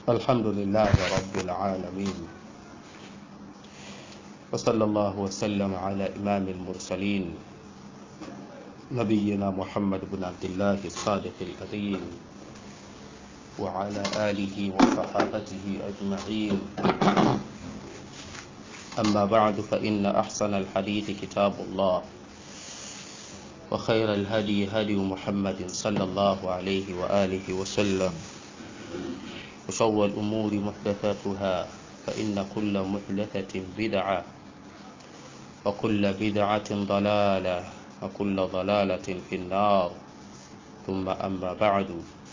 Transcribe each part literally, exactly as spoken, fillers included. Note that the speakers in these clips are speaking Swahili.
الحمد لله رب العالمين، وصلى الله وسلم على إمام المرسلين نبينا محمد بن عبد الله الصادق الأمين وعلى آله وصحابته أجمعين. أما بعد، فإن أحسن الحديث كتاب الله، وخير الهدي هدي محمد صلى الله عليه وآله وسلم، وشر الأمور محدثاتها، فإن كل محدثة بدعة، وكل بدعة ضلالة، وكل ضلالة في النار. ثم أما بعد،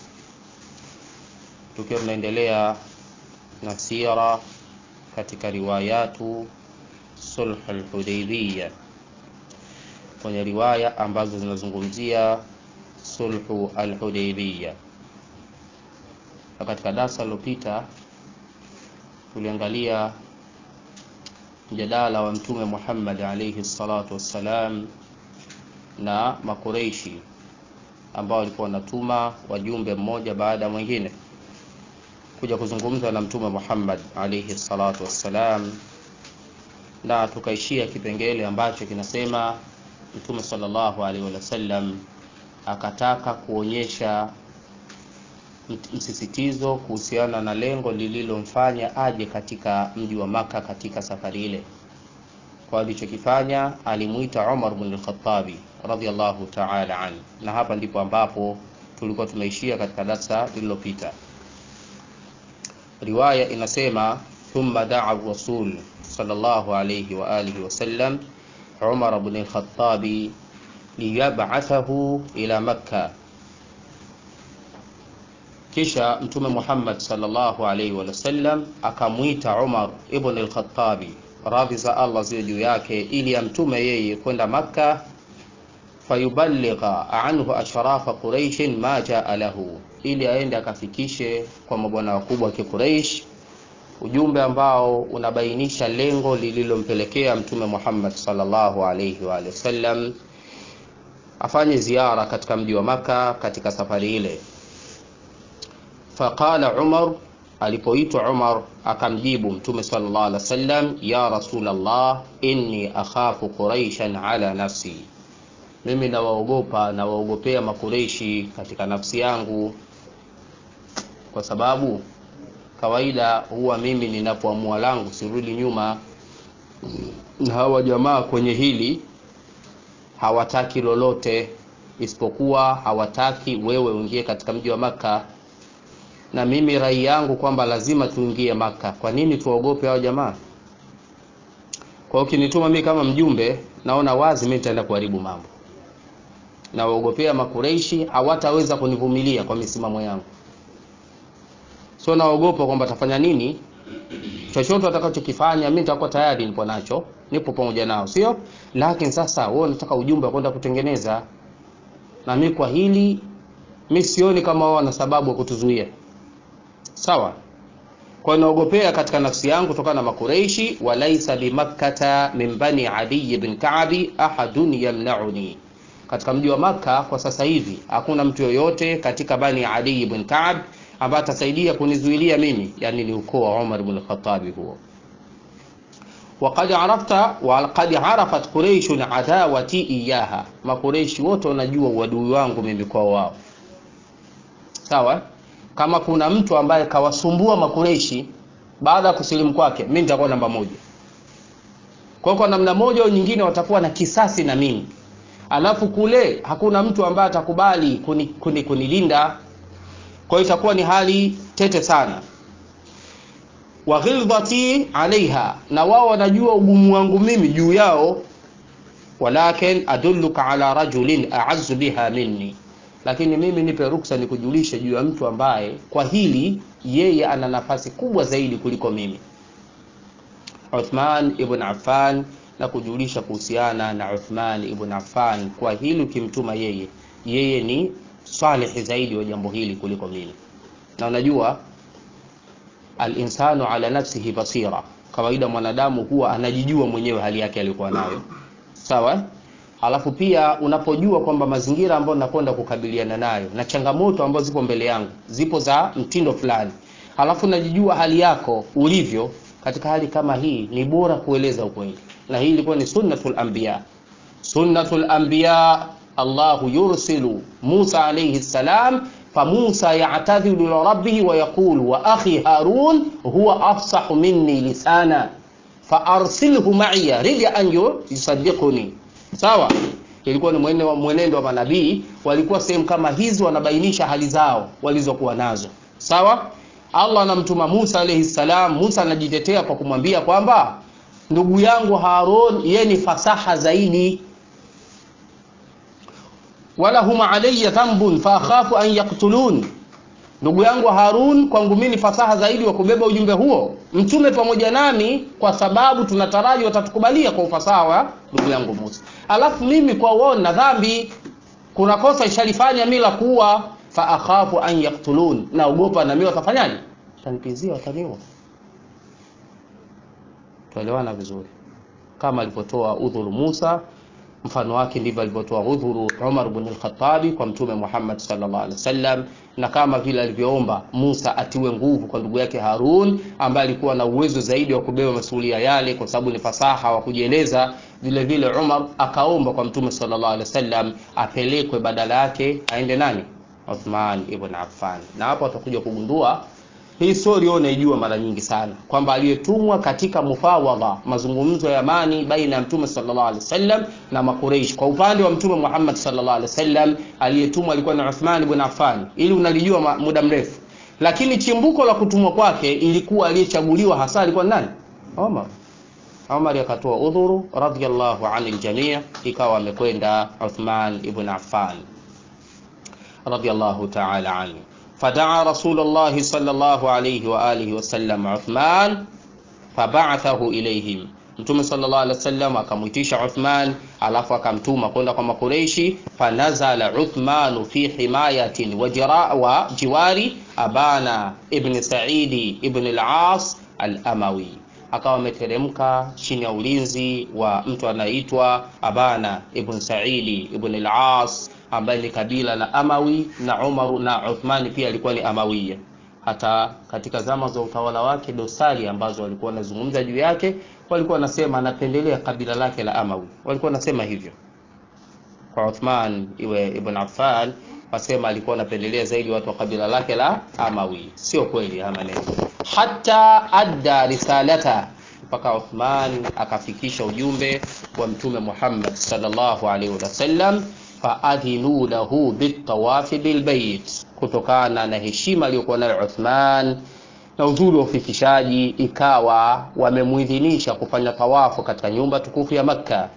tukiwa tunaendelea na sira katika riwayatu sulh al-Hudaybiyah, kwenye riwaya ambazo zinazungumzia sulhu al-Hudaybiyah. Katika darasa lililopita tuliangalia mjadala wa Mtume Muhammad alayhi salatu wassalam na Makureishi ambao walikuwa wanatuma wajumbe mmoja baada mwingine kuja kuzungumza na Mtume Muhammad alayhi salatu wassalam, na tukaishia kipengele ambacho kinasema Mtume sallallahu alayhi wasallam akataka kuonyesha msisitizo kuhusiana na lengo lililomfanya aje katika mji wa Maka katika safari ile. Kwa alichokifanya, alimuita Umar ibn al-Khattab radhiyallahu ta'ala anhu, na hapa ndipo ambapo tulikuwa tumeishia katika darasa lililopita. Riwaya inasema, thumma da'a rasul sallallahu alayhi wa alihi wasallam Umar ibn al-Khattab liyab'athahu ila Makkah. Kisha Mtume Muhammad sallallahu alayhi wa sallam akamuita Umar ibn al-Khattab, radhi za Allah ziwe juu yake, ili amtume yeye kwenda Makka, fayuballigha anhu ashrafa Quraish ma jaa lahu, ili aende akafikishe kwa mabwana wakubwa wa Quraish ujumbe ambao unabainisha lengo lililompelekea Mtume Muhammad sallallahu alayhi wa sallam afanye ziara katika mji wa Makka katika safari ile. Faqala Umar, alipoitwa Umar akamjibu Mtume sallallahu alaihi wasallam, ya Rasulullah, inni akhafu Quraishan ala nafsi, mimi nawaogopa na waogopea Makureishi katika nafsi yangu, kwa sababu kawaida huwa mimi ninapoamua langu sirudi nyuma, na hawa jamaa kwenye hili hawataki lolote isipokuwa hawataki wewe uingie katika mji wa Makka, na mimi rai yangu kwamba lazima tuingie Makka. Kwa nini tuogope hao jamaa? Kwa hiyo kinituma mimi kama mjumbe, naona wazi mimi nitaenda kuharibu mambo, na waogopea Makureishi hawataweza kunivumilia kwa misimamo yangu. So naogopa kwamba tafanya nini, chochote watakachokifanya mimi nitakuwa tayari nipo nacho, nipo pamoja nao, sio? Lakini sasa wewe unataka ujumbe kwenda kutengeneza, na mimi kwa hili mimi sioni kama wao wana sababu ya kutuzuia. Sawa? Kwa naogopea katika nafsi yangu kutokana na Makureishi, walaisa bi Makkata min bani Adi ibn Ka'b ahadun yamna'uni. Katika mji wa Makka kwa sasa hivi hakuna mtu yoyote katika bani Adi ibn Ka'b ambaye atasaidia kunizuilia mimi, yani ni ukoo wa Umar ibn al-Khattab huo. Waqad arafta wa qad arafat Quraish adawati iyaha, Makureishi wote wanajua uadui wangu mimi kwa wao. Sawa? Kama kuna mtu ambaye kawasumbua Makureishi baada ya kusilimu kwake, mimi nitakuwa namba moja. Kwa kwa namna moja au nyingine watakuwa na kisasi na mimi. Alafu kule hakuna mtu ambaye atakubali kuni, kuni, kunilinda. Kwa hiyo itakuwa ni hali tete sana. Wa ghilzati alaiha, na wao wanajua ugumu wangu mimi juu yao. Walakin adulluka ala rajulin a'azzu biha minni, lakini mimi nipe ruksa nikujulishe juu ya mtu ambaye kwa hili yeye ana nafasi kubwa zaidi kuliko mimi, Uthman ibn Affan, na kujulisha kuhusiana na Uthman ibn Affan. Kwa hili ukimtuma yeye, yeye ni salih zaidi wa jambo hili kuliko mimi. Na unajua al-insanu ala nafsihi basira, kawaida mwanadamu huwa anajijua mwenyewe hali yake aliyokuwa nayo. Sawa? Alafu pia unapojua kwamba mazingira ambayo nakwenda kukabiliana nayo na changamoto ambazo zipo mbele yangu zipo za mtindo fulani, halafu najijua hali yako ulivyo katika hali kama hii, ni bora kueleza ukweli. Na hii ilikuwa ni sunnatul anbiya. Sunnatul anbiya, Allahu yursilu Musa alayhi salam, fa Musa ya'tadhiru li rabbih wa yaqulu wa akhi Harun huwa afsahu minni lisana fa arsilhu ma'iya rida an yusaddiquni. Sawa, ilikuwa ni mwenendo wa mwenendo wa manabii, walikuwa sehemu kama hizi wanabainisha hali zao walizokuwa nazo. Sawa, Allah anamtuma Musa alayhi salam. Musa anajitetea kwa kumwambia kwamba ndugu yangu Harun yeye ni fasaha zaidi, wala huma alayya dhanbun fa akhafu an yaqtulun. Ndugu yangu Harun kwangu mimi fasaha zaidi wa kubeba ujumbe huo, mtume pamoja nami, kwa sababu tunataraji watatukubalia kwa ufasaha wa ndugu yangu Musa. Alafu mimi kwa wao na dhambi, kuna kosa ishalifanya mimi la kuwa, fa akhafu an yaqtulun, naogopa na mimi watafanyaje? Tanipizia, wataniua. Tuelewana vizuri. Kama alipotoa udhuru Musa, mfano wake ndivyo alivyotoa udhuru Umar ibn al-Khattab kwa mtume Muhammad sallallahu alaihi wasallam, na kama vile alivyoomba Musa atiwe nguvu kwa ndugu yake Harun ambaye alikuwa na uwezo zaidi wa kubeba masuala yale kwa sababu ni fasaha wa kujieleza, vile vile Umar akaomba kwa mtume sallallahu alaihi wasallam apelekwe badala yake aende nani? Uthman ibn Affan. Na hapo tutakuja kugundua hii story unaijua mara nyingi sana, kwamba aliyetumwa katika mufawadha, mazungumzo ya amani baina ya mtume sallallahu alaihi wasallam na makureish, kwa upande wa mtume Muhammad sallallahu alaihi wasallam aliyetumwa alikuwa ni Uthman ibn Affan. Ili unalijua muda mrefu, lakini chimbuko la kutumwa kwake ilikuwa aliyechaguliwa hasa alikuwa nani? Umar. Umar akatoa udhuru radhiyallahu anil jamii, ikawa amekwenda Uthman ibn Affan radhiyallahu ta'ala anhu. فدعا رسول الله صلى الله عليه وآله وسلم عثمان فبعثه إليهم. Mtume sallallahu alaihi wasallam akamuitisha Uthman, alafu akamtuma kwenda kwa makureishi. Fanazala Uthman fi himayatin wa jira wa jiwari Abana ibn Sa'idi ibn al-As al-Amawi, akawa ameteremka chini ya ulinzi wa mtu anaitwa Abana ibn Sa'idi ibn al-As ambaye ni kabila la Amawi, na Umar na Uthman pia alikuwa ni Amawiya. Hata katika zama za utawala wake dosari ambazo walikuwa wanazungumza juu yake, walikuwa wanasema anapendelea kabila lake la Amawi. Walikuwa wanasema hivyo kwa Uthman iwe ibn Affan, wasema alikuwa anapendelea zaidi watu wa kabila lake la Amawi. Sio kweli haya maneno. Hata adda risalata, mpaka Uthman akafikisha ujumbe wa mtume Muhammad sallallahu alaihi wasallam. Faadhinu lahu bitawafi bilbayt, kutokana na heshima aliyokuwa nayo Uthman na uzuri wa ufikishaji, ikawa wamemuidhinisha kufanya tawafu katika nyumba tukufu ya Makka.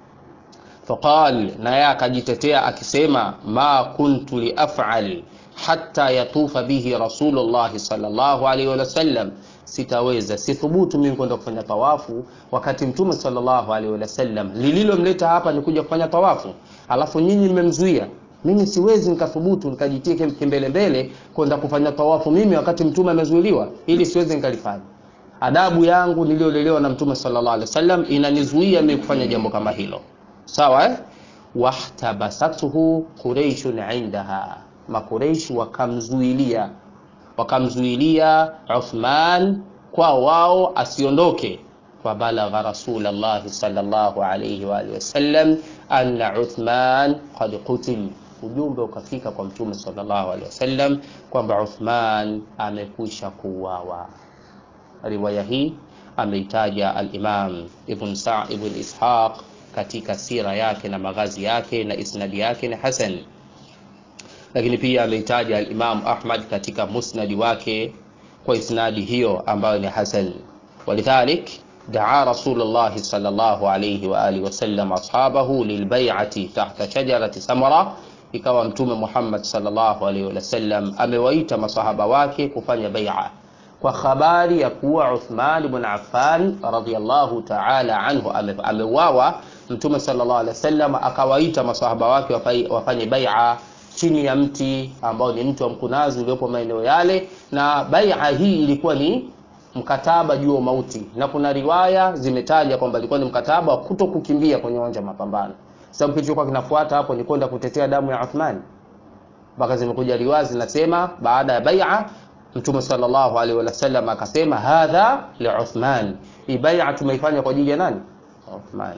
Faqal, na yeye akajitetea akisema, ma kuntu liaf'al hatta yatufa bihi Rasulullah sallallahu alaihi wasallam, sitaweza sithubutu mimi kwenda kufanya tawafu wakati mtume sallallahu alaihi wasallam lililomleta hapa ni kuja kufanya tawafu, alafu nyinyi mmemzuia. Mimi siwezi nikathubutu nikajitie kimbele mbele kwenda kufanya tawafu mimi wakati mtume amezuiliwa. Ili siwezi nikalifanya. Adabu yangu niliolelewa na mtume sallallahu alaihi wasallam inanizuia mimi kufanya jambo kama hilo. Sawa eh? Wahtabasatuhu quraishun indaha, makureish wakamzuilia wakamzuilia Uthman kwa wao asiondoke. Fabalagha Rasulullah sallallahu alayhi wa alihi wasallam anna Uthman qad qutil, ujumbe ukafika kwa mtume sallallahu alayhi wasallam kwamba Uthman amekwisha kuuawa. Riwaya hii ameitaja al-Imam Ibn Sa'd ibn Ishaq katika sira yake na magazi yake, na isnadi yake ni hasan. Lakini pia ameitaja al-Imam Ahmad katika musnadi wake kwa isnadi hiyo ambayo ni hasan. Walidhalik daa Rasulullah sallallahu alayhi wa alihi wasallam ashabahu lilbay'ati tahta shajarati samara, ikawa mtume Muhammad sallallahu alayhi wasallam amewaita masahaba wake kufanya bai'a kwa habari ya kuwa Uthman ibn Affan radhiyallahu ta'ala anhu ameuawa. Mtume sallallahu alayhi wasallam akawaita masahaba wake wafanye bai'a chini ya mti ambao ni mti wa mkunazi uliopo maeneo yale, na bai'a hii ilikuwa ni mkataba juu ya mauti, na kuna riwaya zimetaja kwamba ilikuwa ni mkataba wa kutokukimbia kwenye uwanja mapambano. Sababu kilichokuwa kinafuata hapo ni kwenda kutetea damu ya Uthman. Mpaka zimekuja riwaya zinasema baada ya bai'a Mtume sallallahu alaihi wasallam akasema hadha li Uthman, hii bai'a tumeifanya kwa ajili ya nani? Uthman.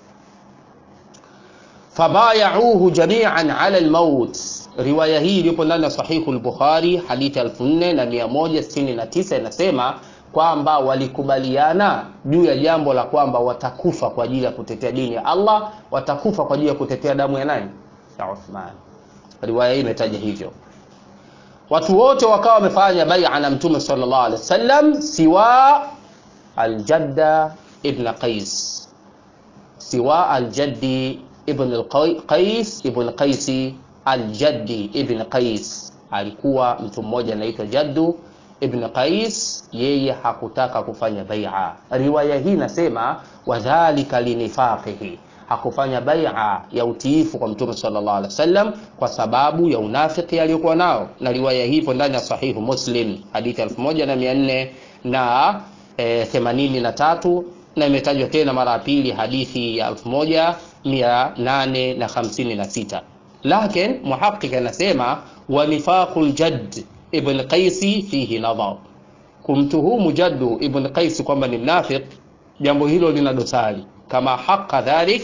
Fabayauhu jami'an ala al-maut. Riwaya hii ilipo ndani ya Sahihu al-Bukhari hadithi elfu nne na mia moja sitini na tisa inasema kwamba walikubaliana juu ya jambo la kwamba watakufa kwa ajili ya kutetea dini ya Allah, watakufa kwa ajili ya kutetea damu ya nani? Ya Uthman. Riwaya hii imetaja hivyo. Watu wote wakawa wamefanya bai'a na Mtume sallallahu alaihi wasallam siwa al-Jadda ibn Qais, siwa al-Jaddi ibn al-Qais ibn Qaisi al-Jaddi ibn Qais. Alikuwa mtu mmoja anaitwa Jaddu ibn Qais, yeye hakutaka kufanya bai'a. Riwaya hii nasema wadhālika linifaqihi, hakufanya bai'a ya utiifu kwa Mtume sallallahu alaihi wasallam kwa sababu ya unafiki aliyokuwa nao. Na riwaya hii ipo ndani ya Sahihu Muslim hadithi elfu moja na mia nne na themanini na tatu, na imetajwa tena mara ya pili hadithi ya elfu moja mia nane na hamsini na sita. Lakini muhaqiq anasema wa nifaqul Jadd ibn Qaisi fihi nadhar, kumtuhumu Jaddu ibn Qais kwamba ni mnafiq, jambo hilo lina dosari. Kama haqa dhalik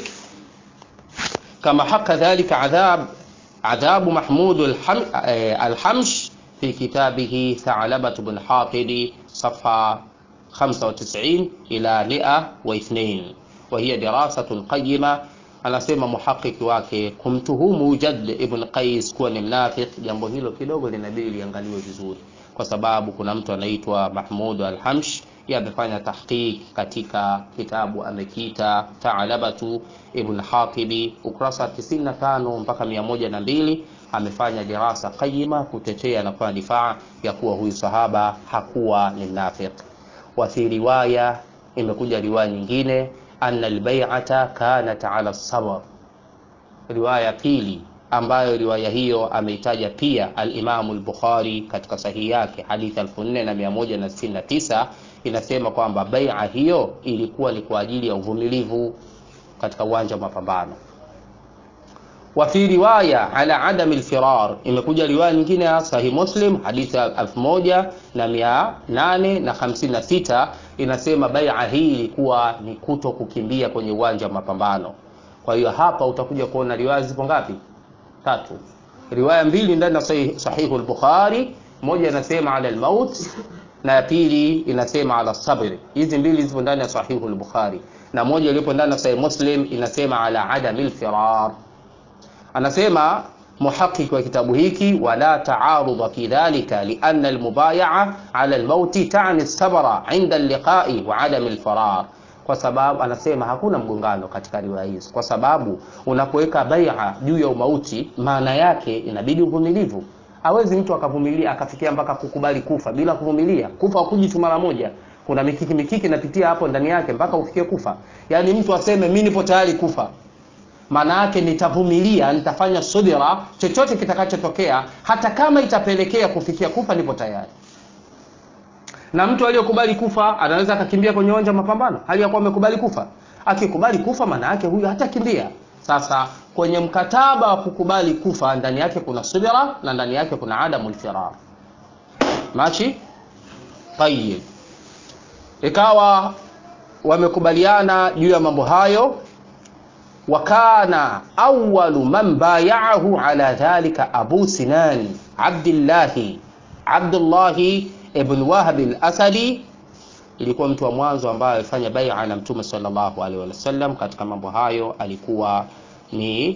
kama haqa dhalika adhab adhab Mahmud al-Hamsh fi kitabihi Tha'labah ibn Hatib صفحة خمسة وتسعين إلى مئة واثنين وهي دراسة قيمة. Anasema muhakiki wake kumtuhumu Jadd ibn Qais kuwa ni mnafiq, jambo hilo kidogo linabidi liangaliwe vizuri, kwa sababu kuna mtu anaitwa Mahmud al-Hamsh, yeye amefanya tahqiq katika kitabu amekiita Ta'labatu ibn Hatibi, ukurasa tisini na tano mpaka mia moja na mbili, amefanya dirasa qayima kutetea na kwa difaa ya kuwa huyu sahaba hakuwa ni mnafiq. Wa fi riwaya, imekuja riwaya nyingine, anna al-bay'ata kanat ala as-sabr. Riwaya pili ambayo riwaya hiyo ameitaja pia al-Imam al-Bukhari katika sahihi yake hadithi elfu nne na mia moja na sitini na tisa, inasema kwamba bai'a hiyo ilikuwa ni kwa ajili ya uvumilivu katika uwanja wa mapambano. Wa fi riwaya ala adam al-firar, imekuja riwaya nyingine ya Sahih Muslim hadithi elfu moja na mia nane na hamsini na sita, inasema bai'a hii ilikuwa ni kuto kukimbia kwenye uwanja wa mapambano. Kwa hiyo hapa utakuja kuona riwaya zipo ngapi? Tatu. Riwaya mbili ndani ya Sahih al-Bukhari, moja inasema ala al-maut na ya pili inasema ala sabr. Hizi mbili zipo ndani ya Sahih al-Bukhari, na moja ilipo ndani ya Sahih Muslim inasema ala adam al-firar. Anasema muhaqiq wa kitabu hiki, wala ta'arud fi dhalika lianna al-mubay'a ala al-maut ta'ni as-sabra 'inda al-liqa'i wa 'adam al-firar. Kwa sababu anasema hakuna mgongano katika riwaya hizo, kwa sababu unapoweka bai'a juu ya umauti maana yake inabidi uvumilivu. Hawezi mtu akavumilia akafikia mpaka kukubali kufa bila kuvumilia. Kufa hukuji tu mara moja, kuna mikiki mikiki napitia hapo ndani yake mpaka ufikie kufa. Yaani mtu aseme mimi nipo tayari kufa, maana yake nitavumilia, nitafanya subira, chochote kitakachotokea hata kama itapelekea kufikia kufa nipo tayari. Na mtu aliyokubali kufa anaweza akakimbia kwenye uwanja mapambano hali ya kuwa amekubali kufa. Akikubali kufa maana yake huyu hatakimbia. Sasa kwenye mkataba wa kukubali kufa ndani yake kuna subira na ndani yake kuna adamul firar. Machi? Tayyib. Ikawa wamekubaliana juu ya mambo hayo. Wakana awwalu man bay'ahu ala dhalika Abu Sinan Abdullah Abdullah ibn Wahab al-Asadi. Ilikuwa mtu wa mwanzo ambaye alifanya bai'a na Mtume sallallahu alaihi wasallam katika mambo hayo alikuwa ni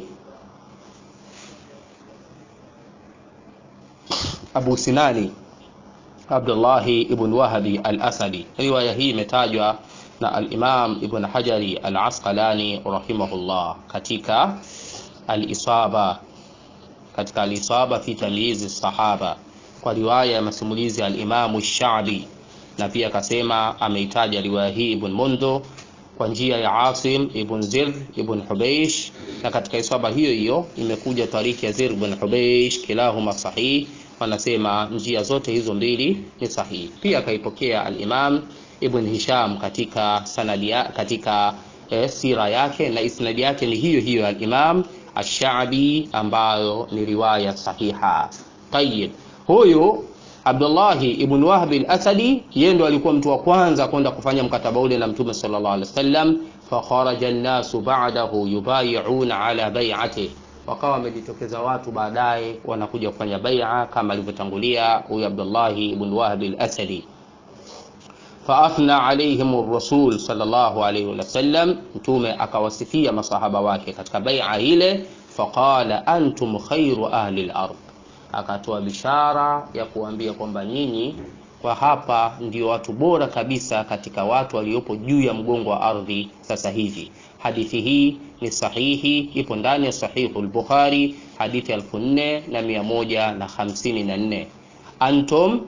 Abu Sinani Abdullah ibn Wahab al-Asadi. Riwaya hii imetajwa na al-Imam Ibn Hajari al-Asqalani rahimahullah katika al-Isaba katika al-Isaba fi tamyiz as-sahaba kwa riwaya ya masimulizi ya al-Imam ash-Sha'bi, na pia akasema ameitaja riwaya hii Ibn Mundo kwa njia ya Asim ibn Zir ibn Hubaysh, na katika Isaba hiyo hiyo imekuja tariki ya Zir ibn Hubaysh, kilahuma sahih, wanasema njia zote hizo mbili ni sahihi. Pia kaipokea al-Imam Ibn Hisham katika sanadi katika eh, sira yake, na isnadi yake ni hiyo hiyo al-Imam ash-Sha'bi ambayo ni riwaya sahiha. Tayyib, huyu Abdullah ibn Wahb al-Asadi yeye ndo alikuwa mtu wa kwanza kwenda kufanya mkataba ule na Mtume sallallahu alaihi wasallam. Fa kharaja an-nasu ba'dahu yubay'una ala bay'atihi, wakawa wamejitokeza watu baadaye wanakuja kufanya bai'a kama alivyotangulia huyu Abdullah ibn Wahb al-Asadi. Fa athna alayhim ar-rasul sallallahu alayhi wasallam, Mtume akawasifia masahaba wake katika bai'a ile. Faqala antum khairu ahli al-ard, akatoa bishara ya kuambia kwamba nyinyi kwa hapa ndio watu bora kabisa katika watu waliopo juu ya mgongo wa ardhi sasa hivi. Hadithi hii ni sahihi, ipo ndani ya sahihu al-Bukhari, hadithi elfu nne na mia moja na hamsini na nne. Antum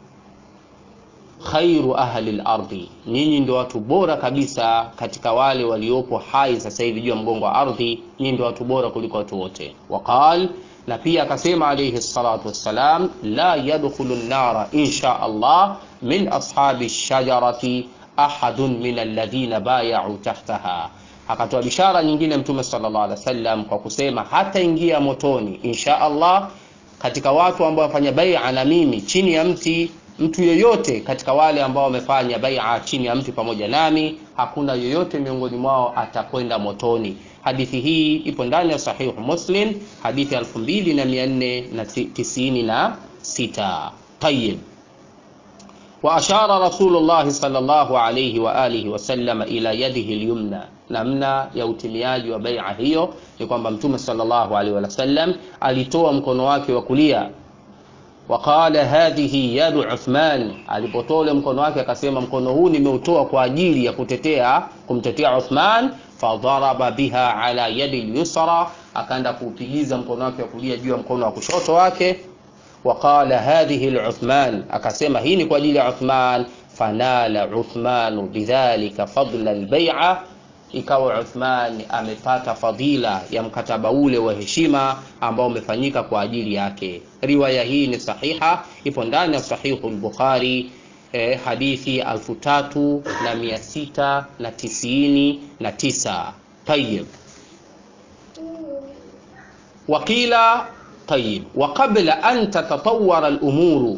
khairu ahli al-ardi, nyinyi ndio watu bora kabisa katika wale waliopo hai sasa hivi juu ya mgongo wa ardhi, nyinyi ndio watu bora kuliko watu wote. Waqal, na pia akasema alayhi salatu wassalam, la yadkhulu an-nara insha Allah min ashabi ash-shajarati ahadun min alladhina bay'u tahtaha. Akatoa bishara nyingine Mtume sallallahu alaihi wasallam kwa kusema hata ingia motoni insha Allah katika watu ambao wafanya bai'a na mimi chini ya mti, mtu yoyote katika wale ambao wamefanya bai'a chini ya mti pamoja nami, hakuna yoyote miongoni mwao atakwenda motoni. Hadithi hii ipo ndani ya sahihu Muslim, hadithi elfu mbili na mia nne tisini na sita. Tayyib. Wa ashara Rasulullah sallallahu alayhi wa alihi wasallam ila yadihi al-yumna, namna ya utimiaji wa bai'a hiyo ni kwamba Mtume sallallahu alayhi wasallam alitoa mkono wake wa kulia. Waqala hadhihi yadu Uthman, alipotoa mkono wake akasema mkono huu nimeutoa kwa ajili ya kutetea kumtetea Uthman. Fadharaba biha ala yadi al-yusra, akaenda kuupigiza mkono wake wa kulia juu ya mkono wa kushoto wake. Waqala hadhihi al-Uthman, akasema hii ni kwa ajili ya Uthman. Fanala Uthman bidhalika fadla al-bai'a, ikawa Uthman amepata fadila ya mkataba ule wa heshima ambao umefanyika kwa ajili yake. Riwaya hii ni sahiha, ipo ndani ya sahihu al-Bukhari, eh, hadithi elfu tatu na mia sita na tisini na tisa. Tayyib. Wakila tayyib, wa qabla an tatatawara al-umuru,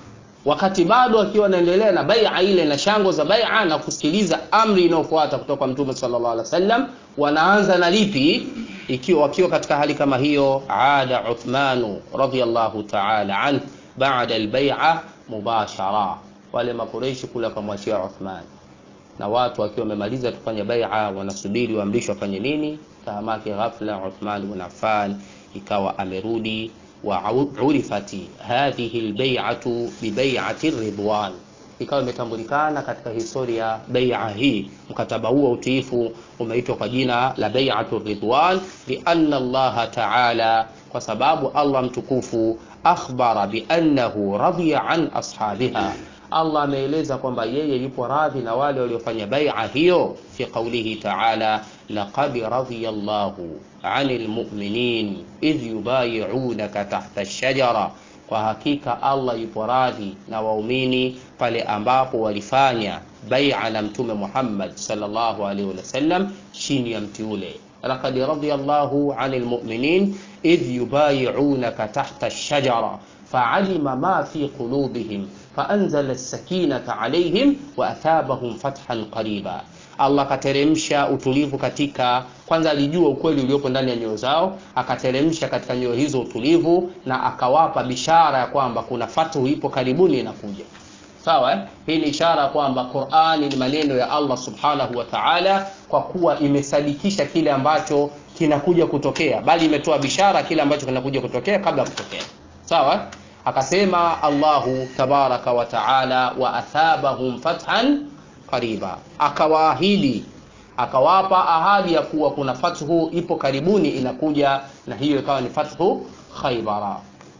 wakati bado akiwa anaendelea na bai'a ile na shango za bai'a na kusikiliza amri inayofuata kutoka kwa Mtume sallallahu alaihi wasallam, wanaanza na lipi? Ikiwa wakiwa katika hali kama hiyo, aada Uthman radhiyallahu ta'ala an ba'da al-bai'a mubashara, wale makureishi kula kumwachia Uthman, na watu wakiwa wamemaliza kufanya bai'a wanasubiri waamrishwe wafanye nini. Tahamaki ghafla Uthman ibn Affan ikawa amerudi. Wa urifati hadhihi albay'atu bi bay'ati ridwan, ikawa imetambulikana katika historia bai'a hii, mkataba huo utiifu umeitwa kwa jina la bay'atu ridwan, li anna Allah ta'ala, kwa sababu Allah mtukufu akhbara bi annahu radiya an ashabiha, Allah ameeleza kwamba yeye yupo radhi na wale waliofanya bai'a hiyo, fi qawlihi ta'ala, laqad radiyallahu 'anil mu'minin idh yubay'unaka tahta ash-shajara, kwa hakika Allah yupo radhi na waumini pale ambapo walifanya bai'a na Mtume Muhammad sallallahu alaihi wasallam chini ya mti ule. Laqad radiyallahu 'anil mu'minin idh yubay'unaka tahta ash-shajara fa'alima ma fi qulubihim faanzala as-sakinata alayhim wa athabahum fathan qariba. Allah akateremsha utulivu katika, kwanza alijua ukweli uliopo ndani ya nyoyo zao, akateremsha katika nyoyo hizo utulivu na akawapa bishara ya kwamba kuna fathu ipo karibuni inakuja. Sawa eh? Hii ni ishara kwamba Qur'ani ni maneno ya Allah subhanahu wa ta'ala, kwa kuwa imesadikisha kile ambacho kinakuja kutokea, bali imetoa bishara kile ambacho kinakuja kutokea kabla kutokea. Sawa? Akasema Allahu tabaraka wa ta'ala, wa athabahum fathan qariba, akawaahidi akawapa ahadi ya kuwa kuna fathu ipo karibuni inakuja, na hiyo ikawa ni fathu Khaybara,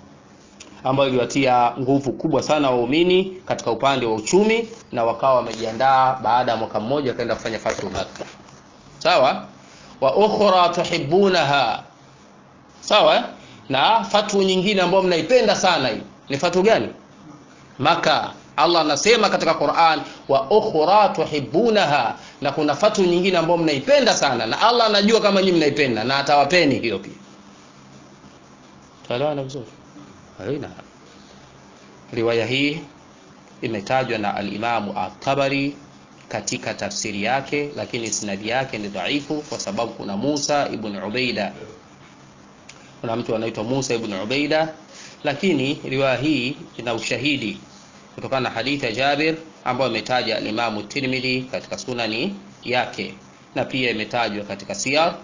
ambayo iliwatia nguvu kubwa sana waumini katika upande wa uchumi, na wakawa wamejiandaa baada ya mwaka mmoja kaenda kufanya fathu Makkah. Sawa? Wa ukhra tuhibbunaha, sawa, na fathu nyingine ambayo mnaipenda sana, hii ni fathu gani? Makkah. Allah anasema katika Qur'an, wa ukhra tuhibbunaha, na kuna fathu nyingine ambayo mnaipenda sana, na Allah anajua kama nyinyi mnaipenda na atawapeni hiyo pia. Talawana vizuri. Haina. Riwaya hii imetajwa na al-Imam at-Tabari katika tafsiri yake, lakini isnadi yake ni dhaifu kwa sababu kuna Musa ibn Ubaida, kuna mtu anaitwa Musa ibn Ubaida, lakini riwaya hii ina ushahidi kutokana na hadithi ya Jabir ambayo imetaja al-Imam at-Tirmidhi katika sunani yake, na pia imetajwa katika siyar,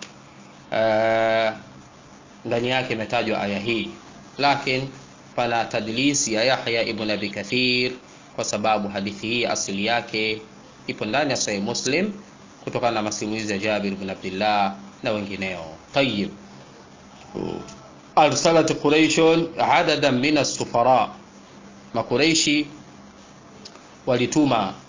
ndani yake imetajwa aya hii. Lakini fala tadlis ya Yahya ibn Abi Kathir, kwa sababu hadithi hii asili yake ipo ndani ya Sahih Muslim kutokana na masimulizi ya Jabir ibn Abdullah na wengineo. Tayyib, arsalat Quraysh adadan min as-sufara, makuraishi walituma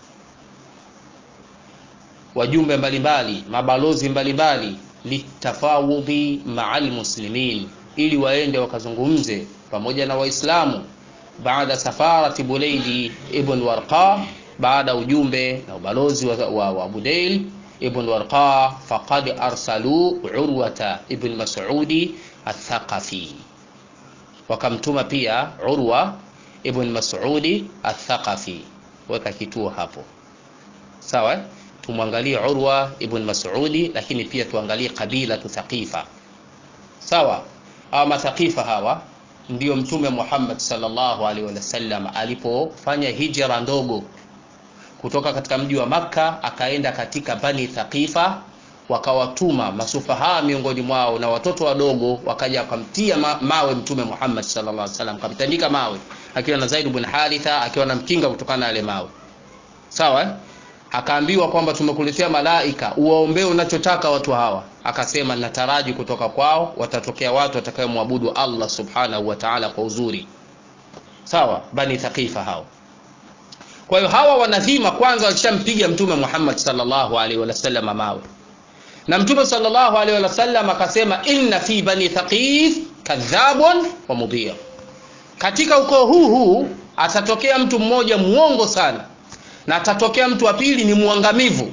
wajumbe mbalimbali, mabalozi mbalimbali, litafawudhi ma'al muslimin, ili waende wakazungumze pamoja na Waislamu, baada safarati Bulaydi ibn Warqa, baada ujumbe na ubalozi wa, wa, wa Budayl ibn Warqa. Faqad arsalu Urwata ibn Mas'udi al-Thaqafi, wakamtuma pia Urwa ibn Mas'udi al-Thaqafi. Weka kituo hapo, sawa. Tumwangalie Urwa ibn Mas'udi, lakini pia tuangalie kabila tu Thaqifa, sawa. Ama Thaqifa hawa ndio Mtume Muhammad sallallahu alaihi wasallam alipofanya hijra ndogo kutoka katika mji wa Makka akaenda katika Bani Thaqifa, wakawatuma masufaha miongoni mwao na watoto wadogo, wakaja wakamtia ma mawe Mtume Muhammad sallallahu alaihi wasallam, kamtandika mawe akiwa na Zaid ibn Haritha akiwa na mkinga kutokana na yale mawe, sawa. Akaambiwa kwamba tumekuletea malaika, uwaombee unachotaka watu hawa. Akasema nataraji kutoka kwao watatokea watu watakayomwabudu Allah subhanahu wa ta'ala kwa uzuri, sawa. Bani Thaqifa hao. Kwa hiyo hawa wanadhima kwanza walishampiga Mtume Muhammad sallallahu alaihi wasallam mawe, na Mtume sallallahu alaihi wasallam akasema inna fi Bani Thaqif kadhabun wa mudhir, katika ukoo huu huu atatokea mtu mmoja muongo sana na atatokea mtu wa pili ni muangamivu.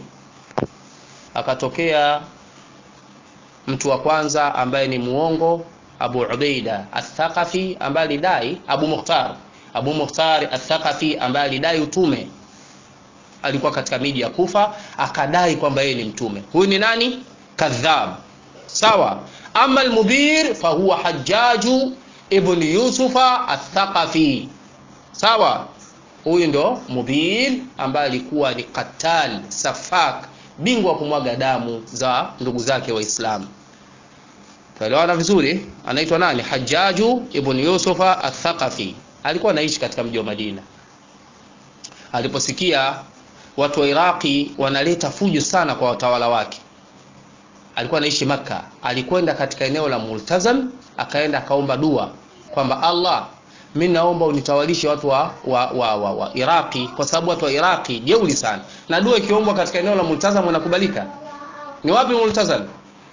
Akatokea mtu wa kwanza ambaye ni muongo, Abu Ubaida al-Thaqafi, ambaye alidai Abu Mukhtar Abu Mukhtar al-Thaqafi ambaye alidai utume, alikuwa katika miji ya Kufa, akadai kwamba yeye ni mtume. Huyu ni nani? Kadhab, sawa. Ama al-Mudhir fa huwa Hajjaju ibn Yusufa al-Thaqafi, sawa. Huyu ndo Mudhir ambaye alikuwa ni qatal safak, bingwa kumwaga damu za ndugu zake Waislamu. Tuelewana vizuri? Anaitwa nani? Hajjaju ibn Yusufa al-Thaqafi. Alikuwa anaishi katika mji wa Madina. Aliposikia watu wa Iraki wanaleta fujo sana kwa watawala wake, alikuwa anaishi Makka, alikwenda katika eneo la Multazam, akaenda akaomba dua kwamba Allah, mimi naomba unitawalishe watu wa wa, wa, wa, wa Iraki, kwa sababu watu wa Iraki jeuri sana. Na dua ikiombwa katika eneo la Multazam inakubalika. Ni wapi Multazam?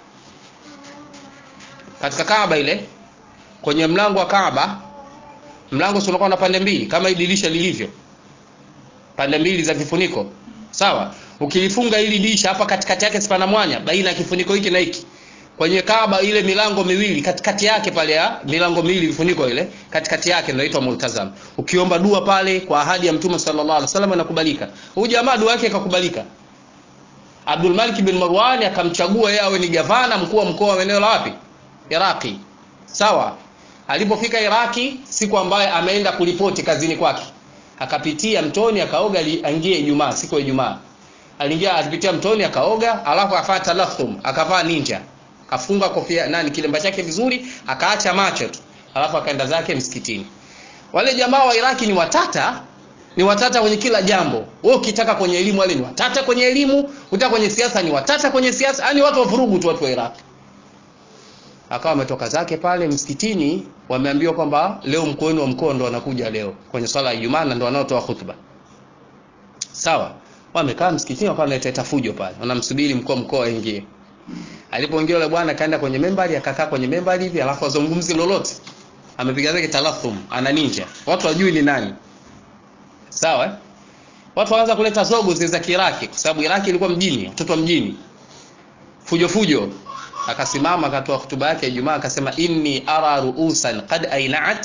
Katika Kaaba ile, kwenye mlango wa Kaaba. Mlango unakuwa na pande mbili kama hili dirisha lilivyo, pande mbili za kifuniko, sawa. Ukilifunga hili dirisha hapa katikati yake sipana mwanya baina ya kifuniko hiki na hiki. Kwenye Kaaba ile milango miwili katikati yake pale, ya milango miwili vifuniko ile katikati yake ndio inaitwa Multazam. Ukiomba dua pale kwa ahadi ya Mtume sallallahu alaihi wasallam inakubalika. Huyu jamaa dua yake ikakubalika. Abdul Malik bin Marwan akamchagua yeye awe ni gavana mkuu wa mkoa wa eneo la wapi? Iraki, sawa. Alipofika Iraki, siku ambaye ameenda kulipoti kazini kwake, akapitia mtoni akaoga, aliingia Ijumaa, siku ya Ijumaa. Aliingia alipitia mtoni akaoga, alafu afanya talathum, akavaa ninja, akafunga kofia nani kilemba chake vizuri, akaacha macho tu, alafu akaenda zake msikitini. Wale jamaa wa Iraki ni watata, ni watata kwenye kila jambo. Wewe ukitaka kwenye elimu wale ni watata kwenye elimu, utaka kwenye siasa ni watata kwenye siasa, yani watu wa vurugu tu watu wa Iraki. Akawa ametoka zake pale msikitini, wameambiwa kwamba leo mkuu wenu wa mkoa ndo anakuja leo kwenye swala ya Ijumaa na ndo wanaotoa hutuba. Sawa. Wamekaa msikitini wakawa wanaleta fujo pale. Wanamsubiri mkuu wa mkoa aingie. Alipoingia yule bwana kaenda kwenye membari, akakaa kwenye membari hivi, alafu azungumzi lolote. Amepiga zake talathum, ana ninja. Watu wajui ni nani. Sawa? Eh? Watu waanza kuleta zogo za Iraki kwa sababu Iraki ilikuwa mjini, watoto wa mjini. Fujo fujo. Akasimama akatoa hutuba yake ya Ijumaa akasema inni ara ruusan qad ainat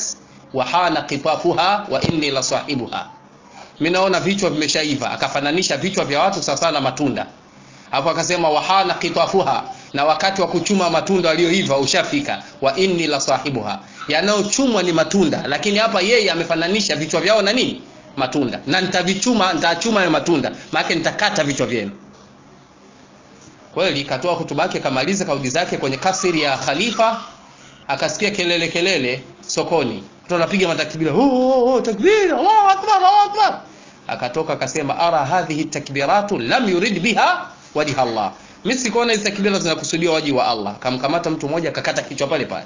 wa hana qitafuha wa inni la sahibuha, mimi naona vichwa vimeshaiva. Akafananisha vichwa vya watu sawa na matunda. Hapo akasema wa hana qitafuha, na wakati wa kuchuma matunda aliyoiva ushafika. Wa inni la sahibuha, yanayochumwa ni matunda, lakini hapa yeye amefananisha vichwa vyao na nini? Matunda. Na nitavichuma, nitachuma ya matunda, maana nitakata vichwa vyenu. Kweli katoa hotuba yake, kamaliza kauli zake kwenye kasri ya khalifa. Akasikia kelele kelele sokoni, watu wanapiga matakbira, oh oh takbir, Allahu akbar, Allahu akbar. Akatoka akasema ara hadhihi takbiratu lam yurid biha wajha Allah, mimi sikuona hizo takbira zinakusudia waji wa Allah. Kamkamata mtu mmoja akakata kichwa pale pale.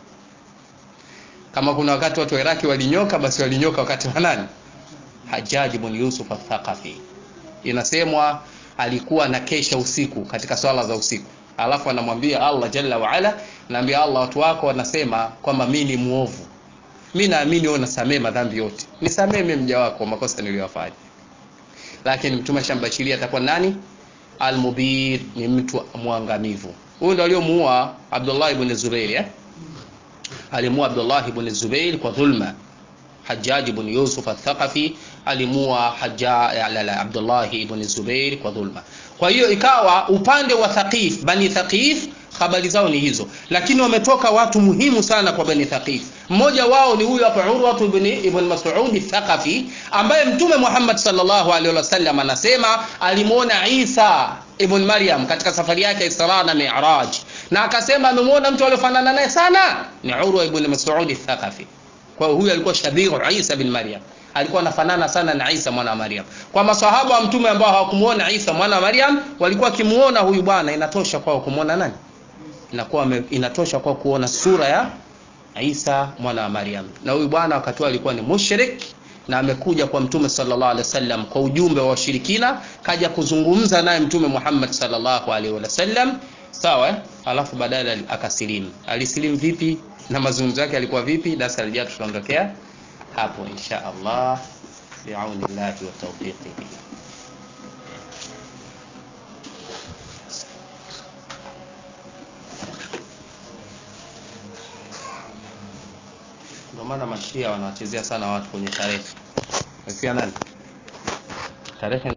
Kama kuna wakati watu wa Iraki walinyoka, basi walinyoka wakati wa nani? Hajjaj ibn Yusuf al-Thaqafi. Inasemwa alikuwa na kesha usiku katika swala za usiku, alafu anamwambia Allah jalla wa ala, naambia Allah watu wako wanasema kwamba mimi ni muovu, mimi naamini wewe unasamehe madhambi yote, nisamehe mimi mja wako makosa niliyofanya. Lakini mtume shambashiria atakuwa nani? Al-Mubir, ni mtu muangamivu. Huyo ndio aliyomuua Abdullah ibn Zubair eh? Alimuua Abdullah ibn Zubair kwa dhulma. Hajjaj ibn Yusuf al-Thaqafi alimua Hajjaj la Abdullah ibn Zubair kwa dhulma. Kwa hiyo ikawa upande wa Thaqif, Bani Thaqif, habari zao ni hizo, lakini wametoka watu muhimu sana kwa Bani Thaqif. Mmoja wao ni huyu hapa Urwa ibn ibn Mas'ud al-Thaqafi, ambaye Mtume Muhammad sallallahu alaihi wasallam anasema alimuona Isa ibn Maryam katika safari yake Isra na Mi'raj, na akasema amemuona mtu aliyofanana naye sana ni Urwa ibn Mas'ud al-Thaqafi. Kwa huyu alikuwa shabihu Isa bin Maryam, alikuwa anafanana sana na Isa mwana wa Maryam. Kwa maswahaba wa mtume ambao hawakumuona Isa mwana wa Maryam, walikuwa kimuona huyu bwana, inatosha kwa kumuona nani? Inakuwa inatosha kwa kuona sura ya Isa mwana wa Maryam. Na huyu bwana wakati alikuwa ni mushrik, na amekuja kwa mtume sallallahu alaihi wasallam kwa ujumbe wa washirikina, kaja kuzungumza naye mtume Muhammad sallallahu alaihi wasallam, sawa eh? Alafu baadaye akasilimu. Alisilimu vipi na mazungumzo yake yalikuwa vipi? Darasa lijalo tutaondokea hapo insha Allah, bi'aunillahi wa tawfiqihi. Ndio maana mashia wanawachezea sana watu kwenye tarehe. Afia nani? Tarehe